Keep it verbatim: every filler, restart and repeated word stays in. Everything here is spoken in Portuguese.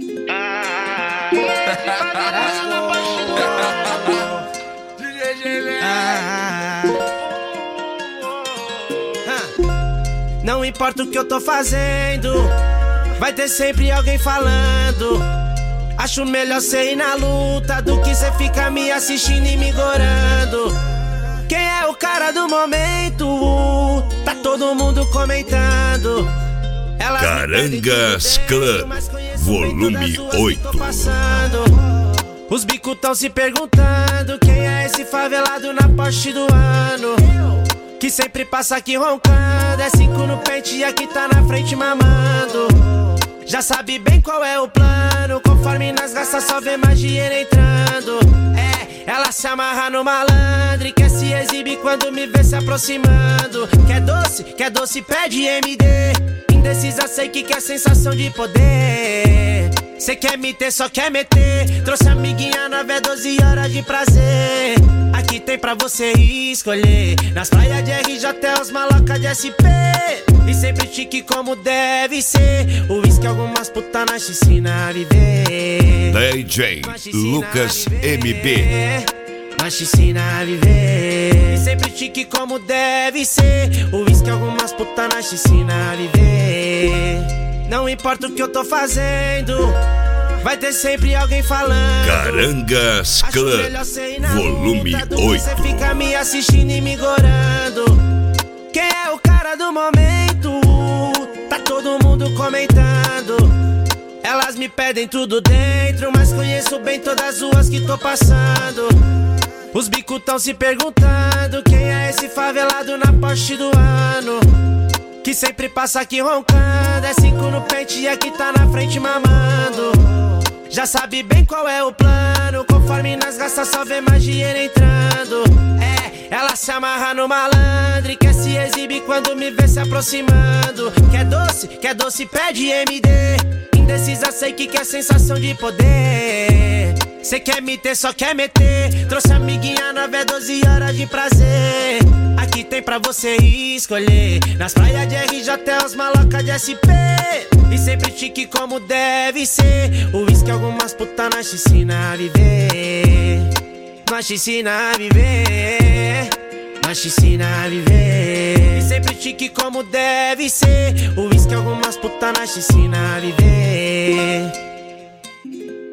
Ah, não importa o que eu tô fazendo, vai ter sempre alguém falando. Acho melhor cê ir na luta do que cê ficar me assistindo e me gorando. Quem é o cara do momento? Tá todo mundo comentando. Elas Carangas Clã, volume oito. Os bicos tão se perguntando quem é esse favelado na Porsche do ano, que sempre passa aqui roncando. É cinco no pente e aqui tá na frente mamando. Já sabe bem qual é o plano, conforme nas gastas só vê mais dinheiro entrando. É, ela se amarra no malandro e quer se exibir quando me vê se aproximando. Quer doce, quer doce, pede M D. Indecisa, sei que quer sensação de poder. Cê quer me ter, só quer meter. Trouxe amiguinha nove é doze horas de prazer. Aqui tem pra você escolher. Nas praias de R J é os maloca de S P. E sempre chique como deve ser. O uísque algumas puta na piscina a viver. D J Lucas M B. Na piscina a viver. E sempre chique como deve ser. O uísque algumas puta na piscina a viver. Não importa o que eu tô fazendo, vai ter sempre alguém falando. Carangas Clã, volume oito. Você fica me assistindo e me gorando. Quem é o cara do momento? Tá todo mundo comentando. Elas me pedem tudo dentro, mas conheço bem todas as ruas que tô passando. Os bicos tão se perguntando quem é esse favelado na Porsche do ano, que sempre passa aqui roncando. É cinco no pente e aqui tá na frente mamando. Já sabe bem qual é o plano, conforme nas gastas só vê mais dinheiro entrando. É, ela se amarra no malandro e quer se exibir quando me vê se aproximando. Quer doce, quer doce, pede M D. Indecisa, sei que quer sensação de poder. Cê quer me ter, só quer meter. Trouxe amiguinha nove é doze horas de prazer. Aqui tem pra você escolher. Nas praias de R J é os maloca de S P. E sempre chique como deve ser. O uísque algumas puta na piscina a viver. Na piscina a viver. Na piscina a viver. E sempre chique como deve ser. O uísque algumas puta na piscina a viver.